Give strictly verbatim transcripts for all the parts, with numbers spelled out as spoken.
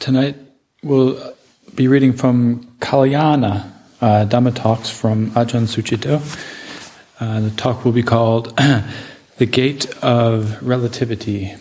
Tonight we'll be reading from Kalyana uh, Dhamma Talks from Ajahn Sucitto. Uh, the talk will be called The Gate of Relativity.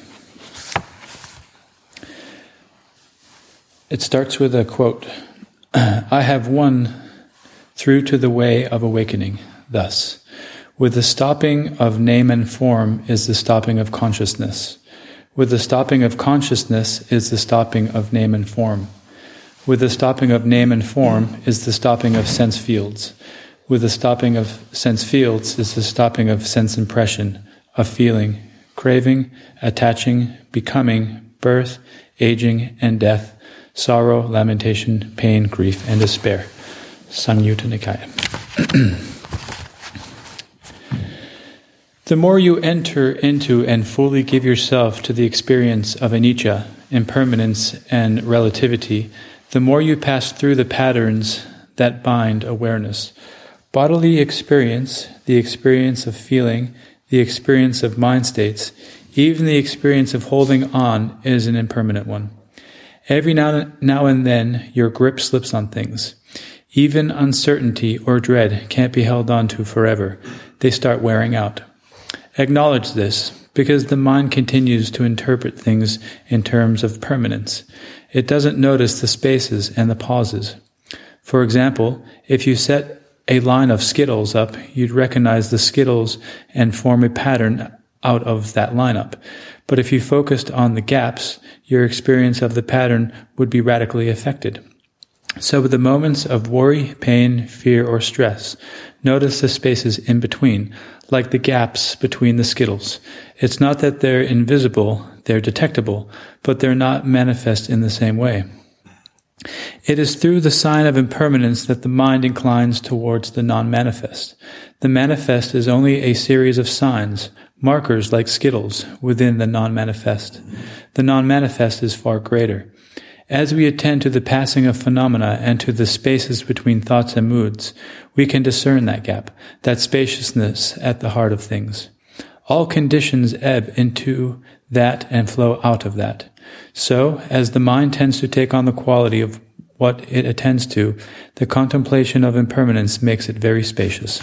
It starts with a quote, I have won through to the way of awakening, thus. With the stopping of name and form is the stopping of consciousness. With the stopping of consciousness is the stopping of name and form. With the stopping of name and form is the stopping of sense fields. With the stopping of sense fields is the stopping of sense impression, of feeling, craving, attaching, becoming, birth, aging, and death, sorrow, lamentation, pain, grief, and despair. Samyutta Nikaya. The more you enter into and fully give yourself to the experience of anicca, impermanence, and relativity, the more you pass through the patterns that bind awareness. Bodily experience, the experience of feeling, the experience of mind states, even the experience of holding on is an impermanent one. Every now, now and then your grip slips on things. Even uncertainty or dread can't be held on to forever. They start wearing out. Acknowledge this, because the mind continues to interpret things in terms of permanence. It doesn't notice the spaces and the pauses. For example, if you set a line of Skittles up, you'd recognize the Skittles and form a pattern out of that lineup. But if you focused on the gaps, your experience of the pattern would be radically affected. So with the moments of worry, pain, fear, or stress, notice the spaces in between, like the gaps between the Skittles. It's not that they're invisible, they're detectable, but they're not manifest in the same way. It is through the sign of impermanence that the mind inclines towards the non-manifest. The manifest is only a series of signs, markers like Skittles, within the non-manifest. The non-manifest is far greater. As we attend to the passing of phenomena and to the spaces between thoughts and moods, we can discern that gap, that spaciousness at the heart of things. All conditions ebb into that and flow out of that. So, as the mind tends to take on the quality of what it attends to, the contemplation of impermanence makes it very spacious.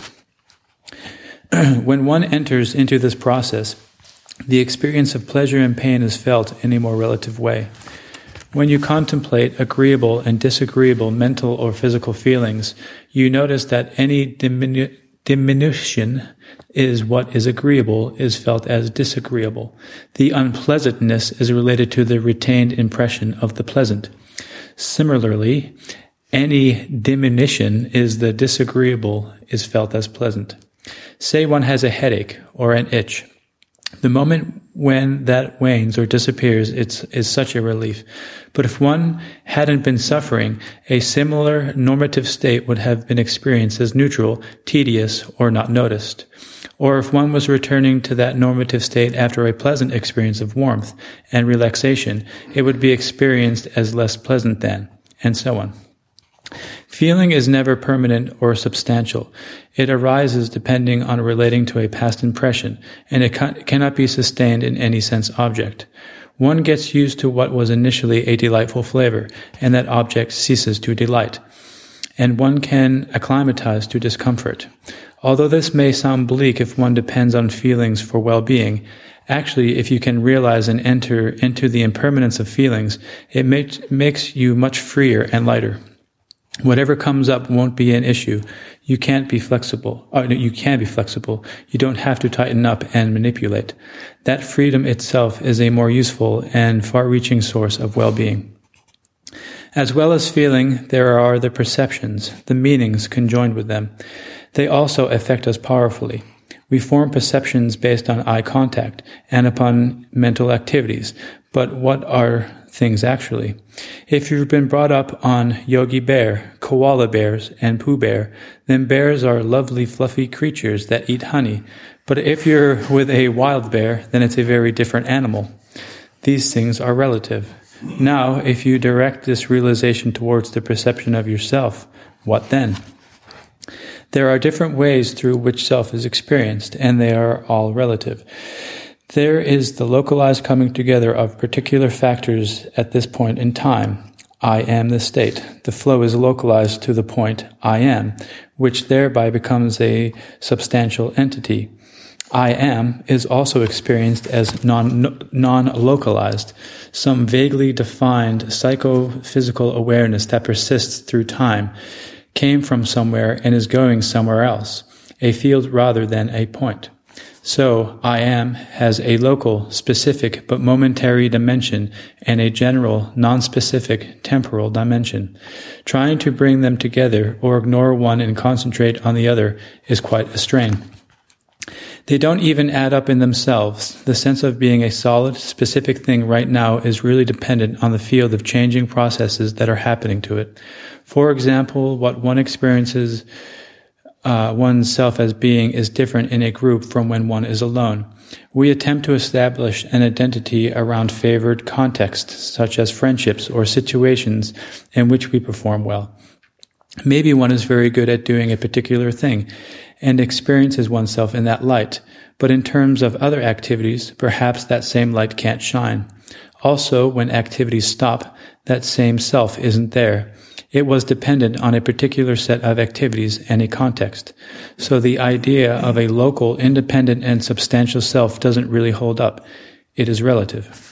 When one enters into this process, the experience of pleasure and pain is felt in a more relative way. When you contemplate agreeable and disagreeable mental or physical feelings, you notice that any diminu- diminution is what is agreeable is felt as disagreeable. The unpleasantness is related to the retained impression of the pleasant. Similarly, any diminution is the disagreeable is felt as pleasant. Say one has a headache or an itch. The moment when that wanes or disappears, it's is such a relief. But if one hadn't been suffering, a similar normative state would have been experienced as neutral, tedious, or not noticed. Or if one was returning to that normative state after a pleasant experience of warmth and relaxation, it would be experienced as less pleasant than, and so on. Feeling is never permanent or substantial. It arises depending on relating to a past impression, and it ca- cannot be sustained in any sense object. One gets used to what was initially a delightful flavor, and that object ceases to delight. And one can acclimatize to discomfort. Although this may sound bleak if one depends on feelings for well-being, actually, if you can realize and enter into the impermanence of feelings, it makes, makes you much freer and lighter. Whatever comes up won't be an issue. You can't be flexible. Or you can be flexible. You don't have to tighten up and manipulate. That freedom itself is a more useful and far-reaching source of well-being. As well as feeling, there are the perceptions, the meanings conjoined with them. They also affect us powerfully. We form perceptions based on eye contact and upon mental activities. But what are things actually? If you've been brought up on Yogi Bear, koala bears, and Pooh Bear, then bears are lovely, fluffy creatures that eat honey. But if you're with a wild bear, then it's a very different animal. These things are relative. Now, if you direct this realization towards the perception of yourself, what then? There are different ways through which self is experienced, and they are all relative. There is the localized coming together of particular factors at this point in time. I am the state. The flow is localized to the point I am, which thereby becomes a substantial entity. I am is also experienced as non, non-localized, some vaguely defined psychophysical awareness that persists through time, came from somewhere and is going somewhere else, a field rather than a point. So, I am has a local, specific, but momentary dimension and a general, non-specific, temporal dimension. Trying to bring them together or ignore one and concentrate on the other is quite a strain. They don't even add up in themselves. The sense of being a solid, specific thing right now is really dependent on the field of changing processes that are happening to it. For example, what one experiences uh, oneself as being is different in a group from when one is alone. We attempt to establish an identity around favored contexts, such as friendships or situations in which we perform well. Maybe one is very good at doing a particular thing and experiences oneself in that light, but in terms of other activities, perhaps that same light can't shine. Also, when activities stop, that same self isn't there. It was dependent on a particular set of activities and a context. So the idea of a local, independent, and substantial self doesn't really hold up. It is relative.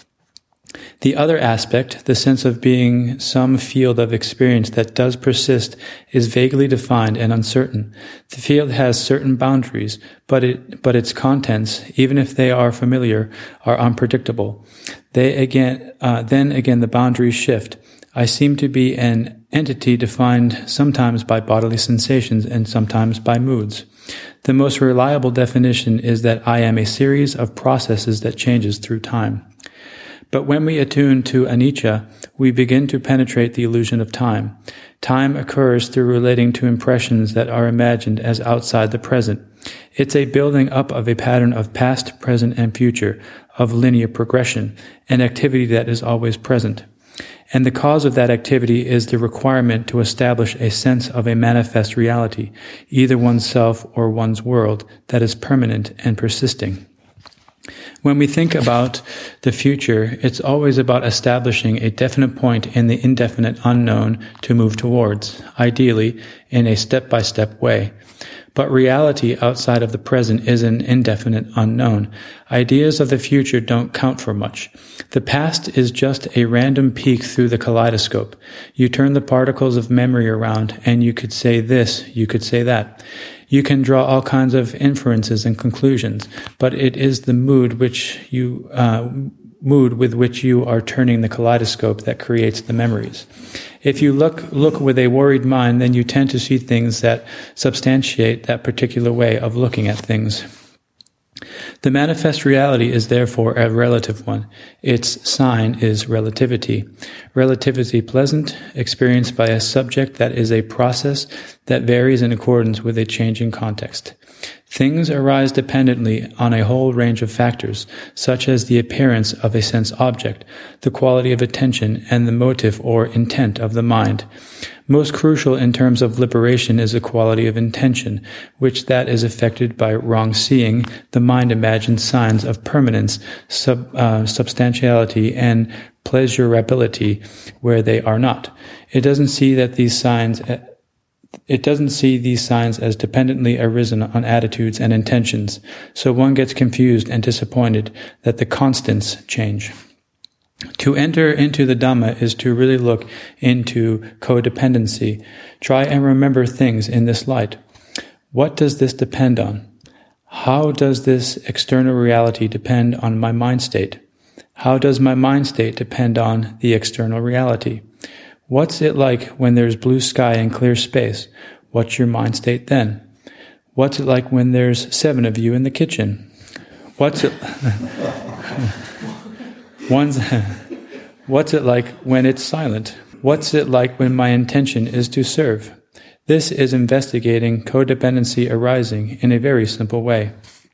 The other aspect, the sense of being some field of experience that does persist, is vaguely defined and uncertain. The field has certain boundaries, but it, but its contents, even if they are familiar, are unpredictable. They again, uh, then again, the boundaries shift. I seem to be an entity defined sometimes by bodily sensations and sometimes by moods. The most reliable definition is that I am a series of processes that changes through time. But when we attune to anicca, we begin to penetrate the illusion of time. Time occurs through relating to impressions that are imagined as outside the present. It's a building up of a pattern of past, present, and future, of linear progression, an activity that is always present. And the cause of that activity is the requirement to establish a sense of a manifest reality, either oneself or one's world, that is permanent and persisting. When we think about the future, it's always about establishing a definite point in the indefinite unknown to move towards, ideally in a step-by-step way. But reality outside of the present is an indefinite unknown. Ideas of the future don't count for much. The past is just a random peek through the kaleidoscope. You turn the particles of memory around and you could say this, you could say that. You can draw all kinds of inferences and conclusions, but it is the mood which you uh, mood with which you are turning the kaleidoscope that creates the memories. If you look look with a worried mind, then you tend to see things that substantiate that particular way of looking at things. The manifest reality is therefore a relative one. Its sign is relativity. Relativity pleasant, experienced by a subject that is a process that varies in accordance with a changing context. Things arise dependently on a whole range of factors, such as the appearance of a sense object, the quality of attention, and the motive or intent of the mind. Most crucial in terms of liberation is the quality of intention, which that is affected by wrong seeing. The mind imagines signs of permanence, sub, uh, substantiality, and pleasurability where they are not. It doesn't see that these signs It doesn't see these signs as dependently arisen on attitudes and intentions, so one gets confused and disappointed that the constants change. To enter into the Dhamma is to really look into codependency. Try and remember things in this light. What does this depend on? How does this external reality depend on my mind state? How does my mind state depend on the external reality? What's it like when there's blue sky and clear space? What's your mind state then? What's it like when there's seven of you in the kitchen? What's it One's What's it like when it's silent? What's it like when my intention is to serve? This is investigating codependency arising in a very simple way.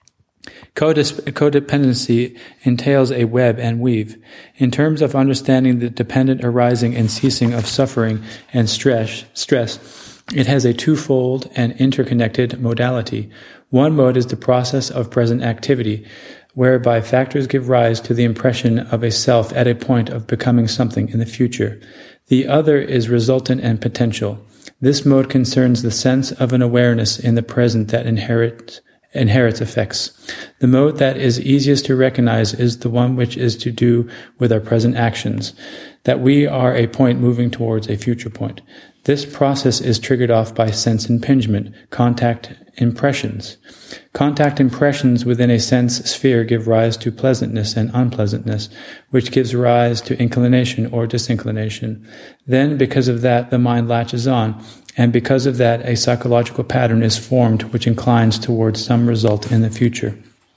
Codependency entails a web and weave. In terms of understanding the dependent arising and ceasing of suffering and stress, stress, it has a twofold and interconnected modality. One mode is the process of present activity, whereby factors give rise to the impression of a self at a point of becoming something in the future. The other is resultant and potential. This mode concerns the sense of an awareness in the present that inherits inherits effects. The mode that is easiest to recognize is the one which is to do with our present actions, that we are a point moving towards a future point. This process is triggered off by sense impingement, contact impressions. Contact impressions within a sense sphere give rise to pleasantness and unpleasantness, which gives rise to inclination or disinclination. Then, because of that, the mind latches on, and because of that, a psychological pattern is formed which inclines towards some result in the future.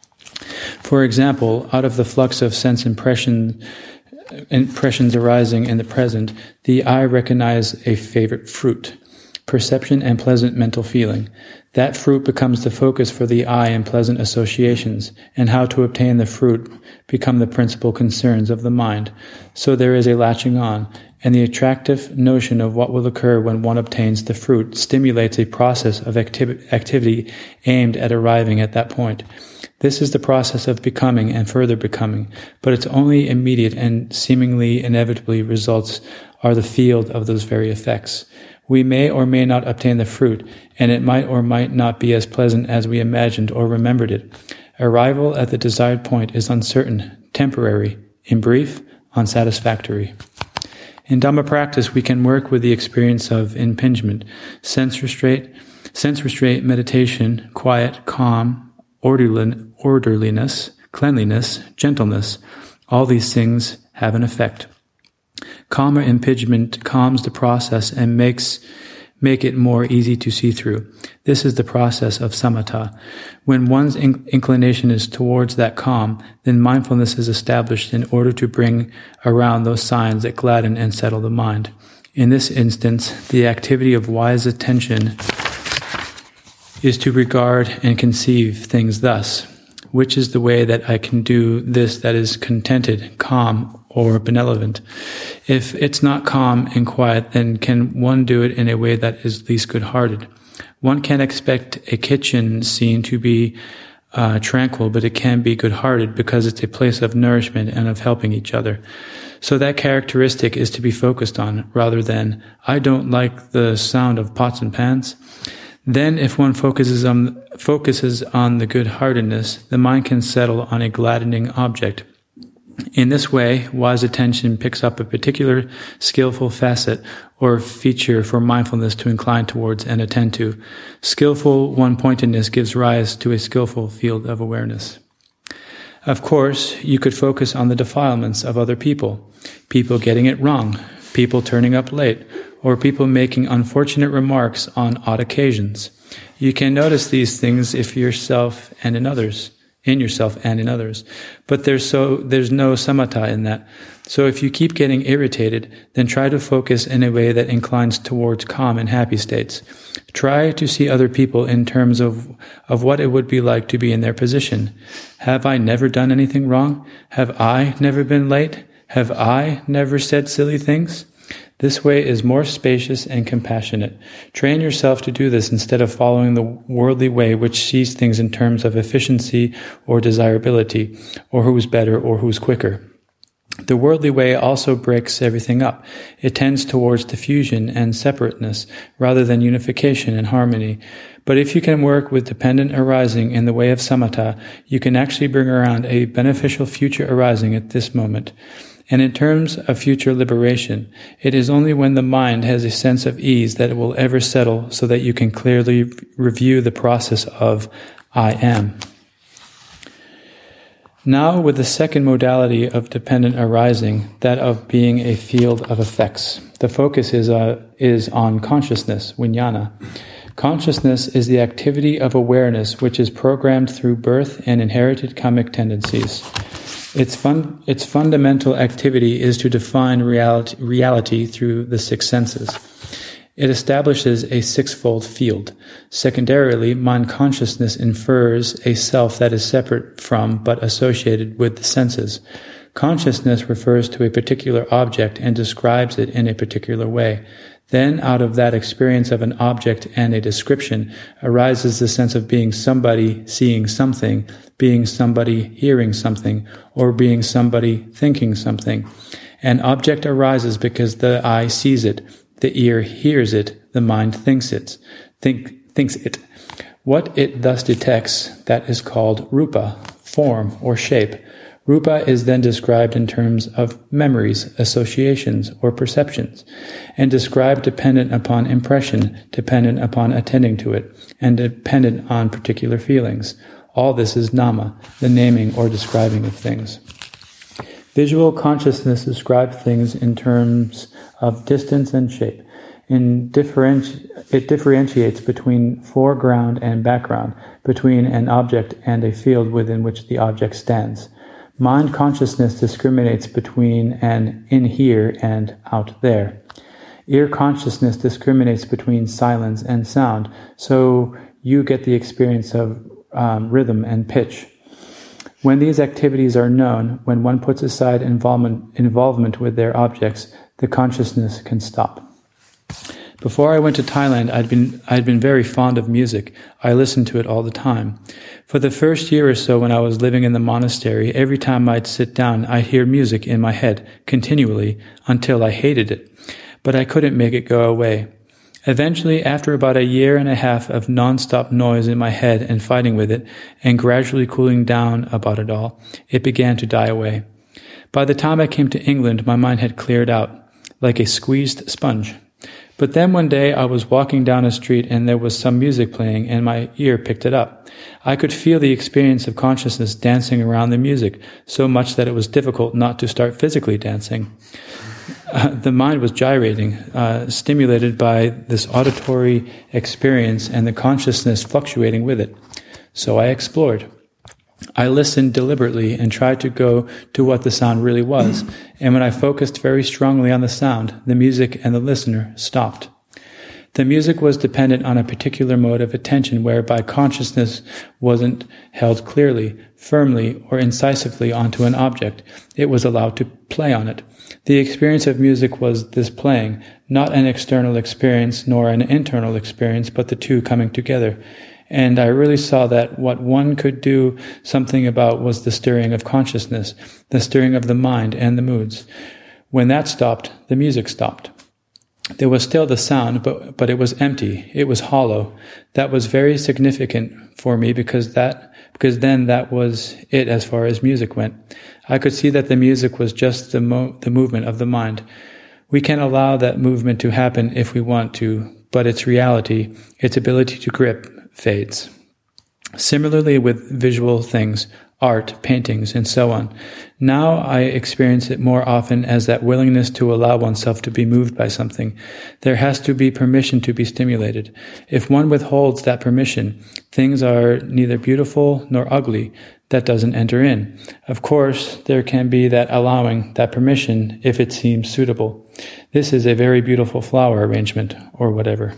For example, out of the flux of sense impression, impressions arising in the present, the eye recognizes a favorite fruit, perception and pleasant mental feeling. That fruit becomes the focus for the eye in pleasant associations, and how to obtain the fruit become the principal concerns of the mind. So there is a latching on, and the attractive notion of what will occur when one obtains the fruit stimulates a process of acti- activity aimed at arriving at that point. This is the process of becoming and further becoming, but its only immediate and seemingly inevitably results are the field of those very effects. We may or may not obtain the fruit, and it might or might not be as pleasant as we imagined or remembered it. Arrival at the desired point is uncertain, temporary, in brief, unsatisfactory. In Dhamma practice, we can work with the experience of impingement, sense restraint, sense restraint, meditation, quiet, calm, orderliness, cleanliness, gentleness. All these things have an effect. Calmer impingement calms the process and makes make it more easy to see through. This is the process of samatha. When one's in- inclination is towards that calm, then mindfulness is established in order to bring around those signs that gladden and settle the mind. In this instance, the activity of wise attention is to regard and conceive things thus: which is the way that I can do this that is contented, calm, or benevolent? If it's not calm and quiet, then can one do it in a way that is least good-hearted? One can't expect a kitchen scene to be uh, tranquil, but it can be good-hearted because it's a place of nourishment and of helping each other. So that characteristic is to be focused on, rather than, I don't like the sound of pots and pans. Then if one focuses on, focuses on the good-heartedness, the mind can settle on a gladdening object. In this way, wise attention picks up a particular skillful facet or feature for mindfulness to incline towards and attend to. Skillful one-pointedness gives rise to a skillful field of awareness. Of course, you could focus on the defilements of other people, people getting it wrong, people turning up late, or people making unfortunate remarks on odd occasions. You can notice these things if yourself and in others. in yourself and in others. But there's so there's no samatha in that. So if you keep getting irritated, then try to focus in a way that inclines towards calm and happy states. Try to see other people in terms of, of what it would be like to be in their position. Have I never done anything wrong? Have I never been late? Have I never said silly things? This way is more spacious and compassionate. Train yourself to do this instead of following the worldly way, which sees things in terms of efficiency or desirability, or who's better or who's quicker. The worldly way also breaks everything up. It tends towards diffusion and separateness rather than unification and harmony. But if you can work with dependent arising in the way of samatha, you can actually bring around a beneficial future arising at this moment. And in terms of future liberation, it is only when the mind has a sense of ease that it will ever settle so that you can clearly review the process of I am. Now with the second modality of dependent arising, that of being a field of effects. The focus is, uh, is on consciousness, vijnana. Consciousness is the activity of awareness which is programmed through birth and inherited karmic tendencies. Its fun, its fundamental activity is to define reality, reality through the six senses. It establishes a sixfold field. Secondarily, mind consciousness infers a self that is separate from but associated with the senses. Consciousness refers to a particular object and describes it in a particular way. Then, out of that experience of an object and a description, arises the sense of being somebody seeing something, being somebody hearing something, or being somebody thinking something. An object arises because the eye sees it, the ear hears it, the mind thinks it, think, thinks it. What it thus detects, that is called rupa, form or shape. Rupa is then described in terms of memories, associations, or perceptions, and described dependent upon impression, dependent upon attending to it, and dependent on particular feelings. All this is nama, the naming or describing of things. Visual consciousness describes things in terms of distance and shape. In differenti- it differentiates between foreground and background, between an object and a field within which the object stands. Mind consciousness discriminates between an in here and out there. Ear consciousness discriminates between silence and sound, so you get the experience of um, rhythm and pitch. When these activities are known, when one puts aside involvement, involvement with their objects, the consciousness can stop. Before I went to Thailand, I'd been I'd been very fond of music. I listened to it all the time. For the first year or so when I was living in the monastery, every time I'd sit down, I'd hear music in my head, continually, until I hated it. But I couldn't make it go away. Eventually, after about a year and a half of non-stop noise in my head and fighting with it, and gradually cooling down about it all, it began to die away. By the time I came to England, my mind had cleared out, like a squeezed sponge. But then one day I was walking down a street and there was some music playing and my ear picked it up. I could feel the experience of consciousness dancing around the music, so much that it was difficult not to start physically dancing. Uh, the mind was gyrating, uh, stimulated by this auditory experience and the consciousness fluctuating with it. So I explored. I listened deliberately and tried to go to what the sound really was, and when I focused very strongly on the sound, the music and the listener stopped. The music was dependent on a particular mode of attention whereby consciousness wasn't held clearly, firmly, or incisively onto an object. It was allowed to play on it. The experience of music was this playing, not an external experience nor an internal experience, but the two coming together. And I really saw that what one could do something about was the stirring of consciousness, the stirring of the mind and the moods. When that stopped, the music stopped. There was still the sound, but but it was empty. It was hollow. That was very significant for me because that because then that was it as far as music went. I could see that the music was just the mo- the movement of the mind. We can allow that movement to happen if we want to, but its reality, its ability to grip, fades. Similarly with visual things, art, paintings, and so on. Now I experience it more often as that willingness to allow oneself to be moved by something. There has to be permission to be stimulated. If one withholds that permission, things are neither beautiful nor ugly. That doesn't enter in. Of course, there can be that allowing, that permission, if it seems suitable. This is a very beautiful flower arrangement, or whatever.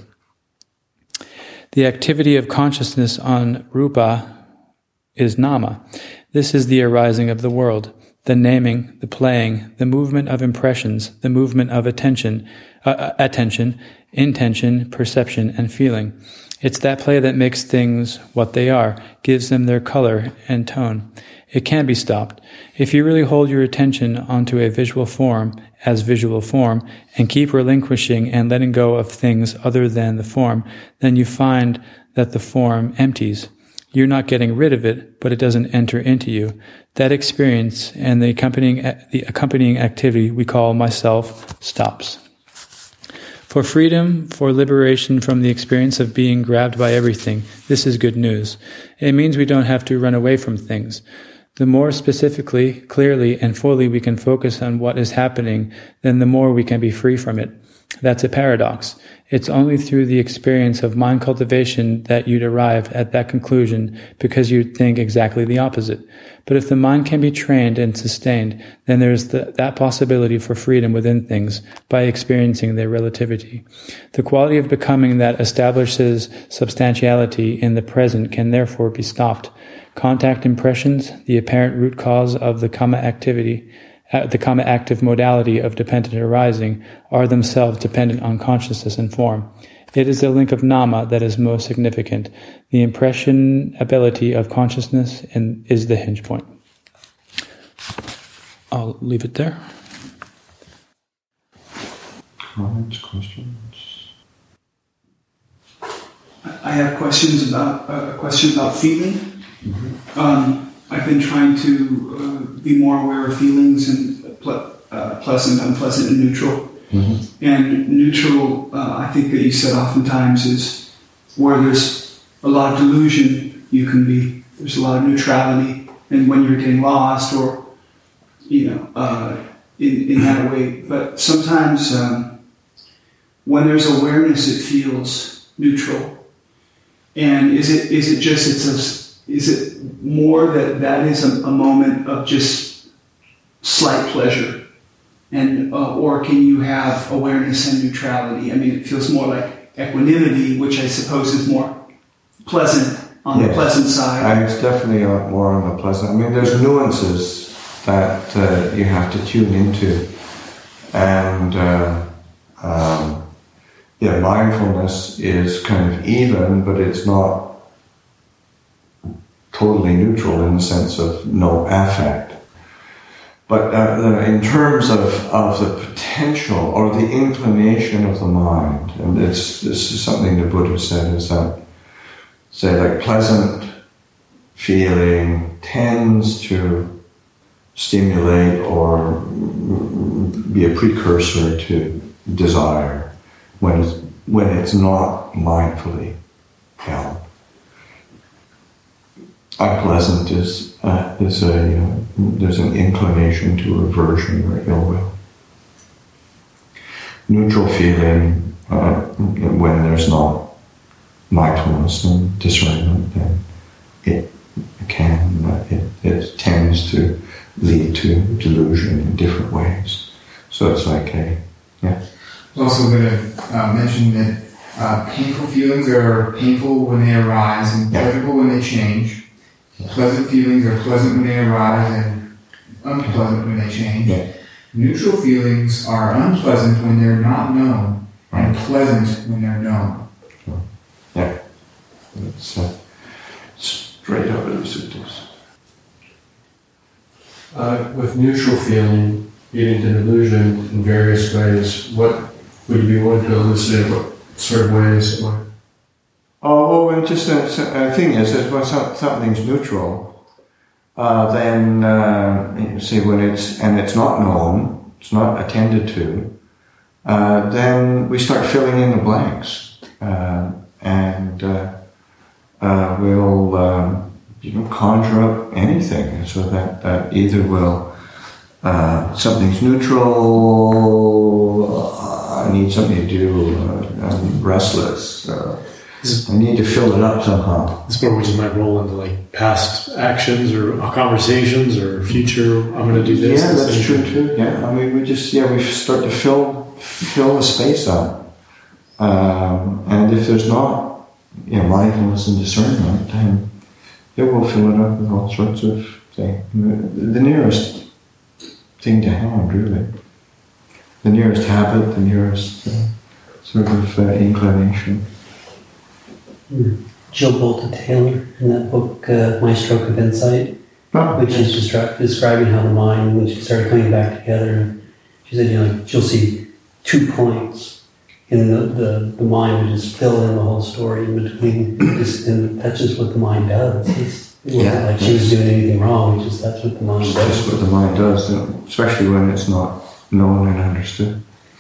The activity of consciousness on rupa is nama. This is the arising of the world, the naming, the playing, the movement of impressions, the movement of attention, uh, attention, intention, perception, and feeling. It's that play that makes things what they are, gives them their color and tone. It can be stopped. If you really hold your attention onto a visual form as visual form and keep relinquishing and letting go of things other than the form, then you find that the form empties. You're not getting rid of it, but it doesn't enter into you. That experience and the accompanying the accompanying activity we call myself stops. For freedom, for liberation from the experience of being grabbed by everything, this is good news. It means we don't have to run away from things. The more specifically, clearly, and fully we can focus on what is happening, then the more we can be free from it. That's a paradox. It's only through the experience of mind cultivation that you'd arrive at that conclusion because you'd think exactly the opposite. But if the mind can be trained and sustained, then there's the, that possibility for freedom within things by experiencing their relativity. The quality of becoming that establishes substantiality in the present can therefore be stopped. Contact impressions, the apparent root cause of the karma activity, uh, the kama active modality of dependent arising, are themselves dependent on consciousness and form. It is the link of nama that is most significant. The impressionability of consciousness and is the hinge point. I'll leave it there. Comments, questions? I have questions about uh, a question about feeling. Mm-hmm. Um, I've been trying to uh, be more aware of feelings and ple- uh, pleasant, unpleasant, and neutral. Mm-hmm. And neutral, uh, I think that you said oftentimes, is where there's a lot of delusion. You can be there's a lot of neutrality, and when you're getting lost, or you know, uh, in in that way. But sometimes um, when there's awareness, it feels neutral. And is it is it just it's a is it more that that is a, a moment of just slight pleasure? And uh, or can you have awareness and neutrality? I mean, it feels more like equanimity, which I suppose is more pleasant on yes. the pleasant side. I, it's definitely more on the pleasant. I mean, there's nuances that uh, you have to tune into, and uh, um, yeah, mindfulness is kind of even, but it's not totally neutral in the sense of no affect. But uh, in terms of, of the potential or the inclination of the mind, and it's, this is something the Buddha said, is that, say, like pleasant feeling tends to stimulate or be a precursor to desire when it's, when it's not mindfully held. Unpleasant is uh, is a uh, there's an inclination to aversion or ill will. Neutral feeling uh, when there's not mindfulness and discernment, then it can uh, it, it tends to lead to delusion in different ways. So it's like a yeah. I was also going to uh, mention that uh, painful feelings are painful when they arise and yeah. pleasurable when they change. Pleasant feelings are pleasant when they arise and unpleasant when they change. Yeah. Neutral feelings are unpleasant when they're not known and pleasant when they're known. Yeah. It's uh, straight out of the suttas. Uh, with neutral feeling, getting to delusion in various ways, what would you be willing to elucidate? What sort of ways? What? Oh, well, just the uh, thing is that when something's neutral, uh, then uh, you see when it's and it's not known, it's not attended to, uh, then we start filling in the blanks, uh, and uh, uh, we'll um, you know conjure up anything, so that that either will uh, something's neutral. Uh, I need something to do. Uh, I'm restless. Uh, I need to fill it up somehow. This part we just might roll into like past actions or conversations or future. I'm going to do this. Yeah, that's true too. Yeah, I mean, we just yeah we start to fill fill the space up, um, and if there's not you know mindfulness and discernment, then it will fill it up with all sorts of things. The nearest thing to hand, really. The nearest habit, the nearest uh, sort of uh, inclination. Jill Bolton Taylor in that book, uh, My Stroke of Insight, oh, which yes. is destru- describing how the mind, when she started coming back together, she said, you know, she'll see two points, and the, the, the mind would just fill in the whole story in between, just, and that's just what the mind does. It's, it wasn't yeah, like she was doing anything wrong, it's just that's what the mind does. That's what the mind does, especially when it's not known and understood.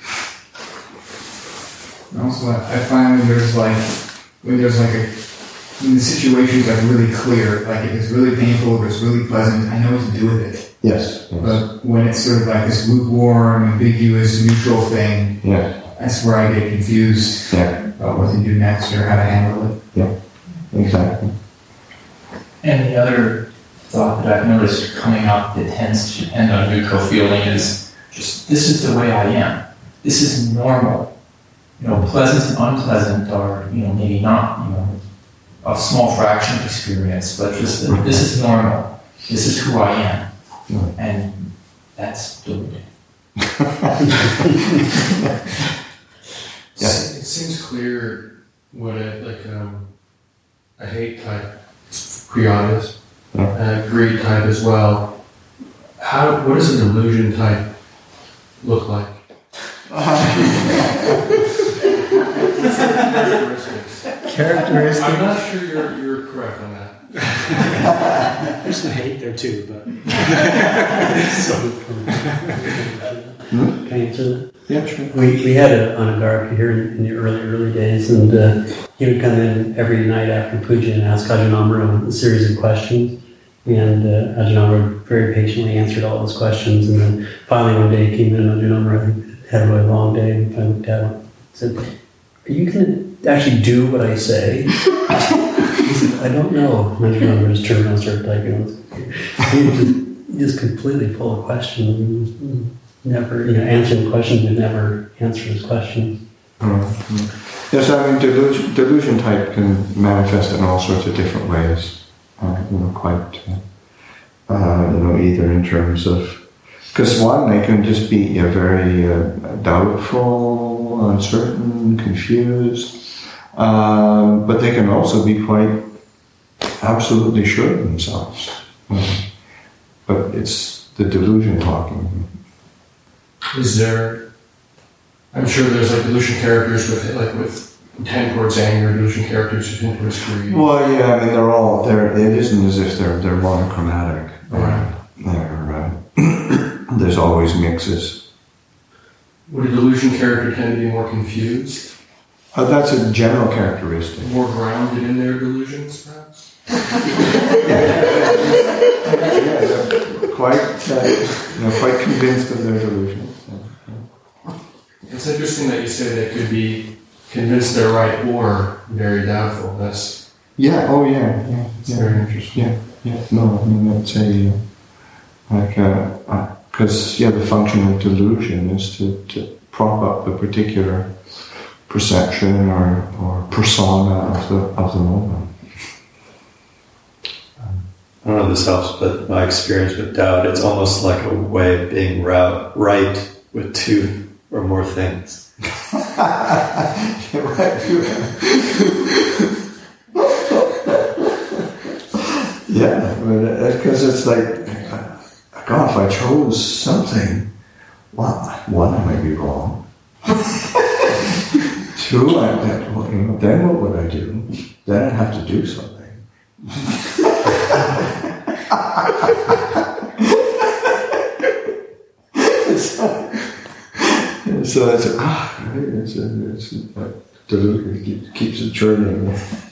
Also, I find when there's like when there's like a when the situation's like really clear, like if it's really painful, if it's really pleasant, I know what to do with it. Yes. yes. But when it's sort of like this lukewarm, ambiguous, neutral thing, yeah. that's where I get confused yeah. about what to do next or how to handle it. Yeah, exactly. And the other thought that I've noticed coming up that tends to depend on neutral feeling is just, this is the way I am. This is normal. You know, pleasant and unpleasant are, you know, maybe not, you know, a small fraction of experience, but just that this is normal. This is who I am. And that's deluded. Yeah. It seems clear what a like um, a hate type Kriyan is, Yeah. a greed type as well. How what does a delusion type look like? Characteristics. Characteristic. I'm not sure you're you're correct on that. There's some hate there too, but Can I answer that? Yeah, sure. We, we had a Anagarika here in, in the early, early days, and uh, he would come in every night after puja and ask Ajahn a series of questions. And uh, Ajahn very patiently answered all those questions. And then finally one day he came in, Ajahn had a really long day, and I looked at him and said, "Are you going to actually do what I say?" He said, "I don't know." And Ajahn just turned around and started typing. He was just, just completely full of questions. Never, you know, answering questions, but never answer his questions. Mm-hmm. Yes, I mean, delusion, delusion type can manifest in all sorts of different ways. Uh, you know, quite, uh, uh, you know, either in terms of, because one, they can just be uh, very uh, doubtful, uncertain, confused, uh, but they can also be quite absolutely sure of themselves. Uh, but it's the delusion talking. Is there? I'm sure there's like delusion characters with like with tend towards anger, delusion characters who tend towards greed. Well, yeah, I mean, they're all, they're, it isn't as if they're, they're monochromatic. Right. They're, uh, there's always mixes. Would a delusion character tend to be more confused? Uh, that's a general characteristic. More grounded in their delusions, perhaps? Yeah, they're quite, uh, you know, quite convinced of their delusions. It's interesting that you say they could be convinced they're right or very doubtful. That's Yeah, oh yeah, yeah. It's yeah. very interesting. Yeah, yeah. No, I mean, that's a, uh, like, because, uh, uh, yeah, the function of delusion is to, to prop up a particular perception or, or persona of the, of the moment. I don't know if this helps, but my experience with doubt, it's almost like a way of being right with two or more things. Yeah, right. Yeah, because it's like, God, if I chose something, well, one, I might be wrong. Two, I, well, you know, then what would I do? Then I'd have to do something. so, so it's ah, it's, it's, it's like delusion keeps, keeps it churning.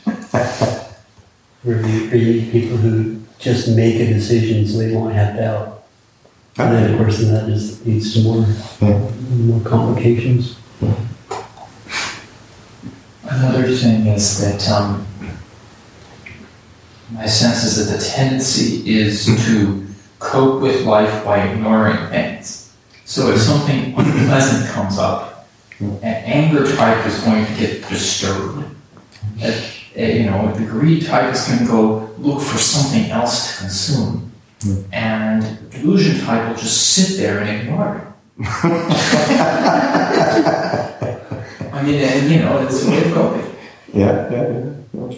Are you, are you people who just make a decision so they won't have doubt? And then, of course, then that just leads to more, Yeah. more complications. Another thing is that um, my sense is that the tendency is to cope with life by ignoring things. So if something unpleasant comes up, an anger type is going to get disturbed. Uh, you know, the greed type is going to go look for something else to consume. Mm. And the delusion type will just sit there and ignore it. I mean, and, you know, it's a way of coping. Yeah, yeah, yeah.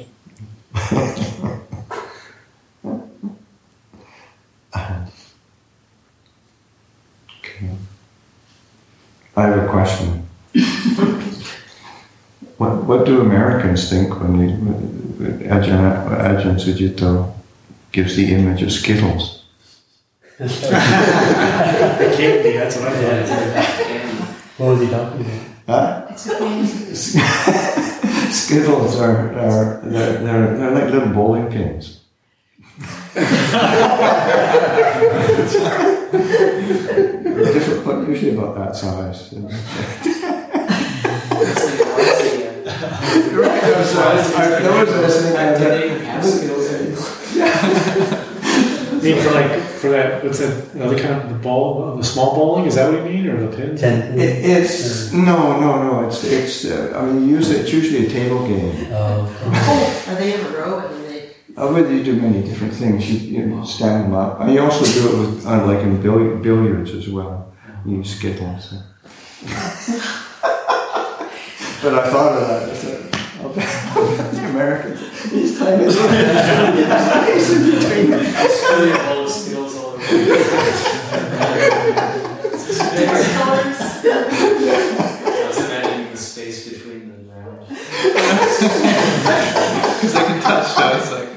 Okay. I have a question. What what do Americans think when you, when Ajahn, Ajahn Sucitto gives the image of Skittles? it can't be, that's what I thought. What was he talking about? Huh? Skittles are, are they're, they're, they're like little bowling pins. They're different, but usually about that size. You know. Right, I was, I, I was listening I mean, for like, for that, what's that, another kind of, the ball, the small bowling, is that what you mean, or the pins? Ten. It, it's, no, no, no, it's, it's uh, I mean, usually, it's usually a table game. Oh, Oh, are they in a row and then they uh, well, you do many different things. You, you know, stand them up. And you also do it with, uh, like in bill- billiards as well. You use skittles. So. But I thought of that. I said, I'll bet the Americans, these tiny little space in between them. Really old skills all over. Different colors. I was imagining the space between the round. Because I can touch, so it's like.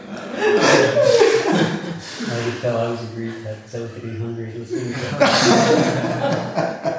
I could tell I was agreed with that because I was getting hungry listening to that.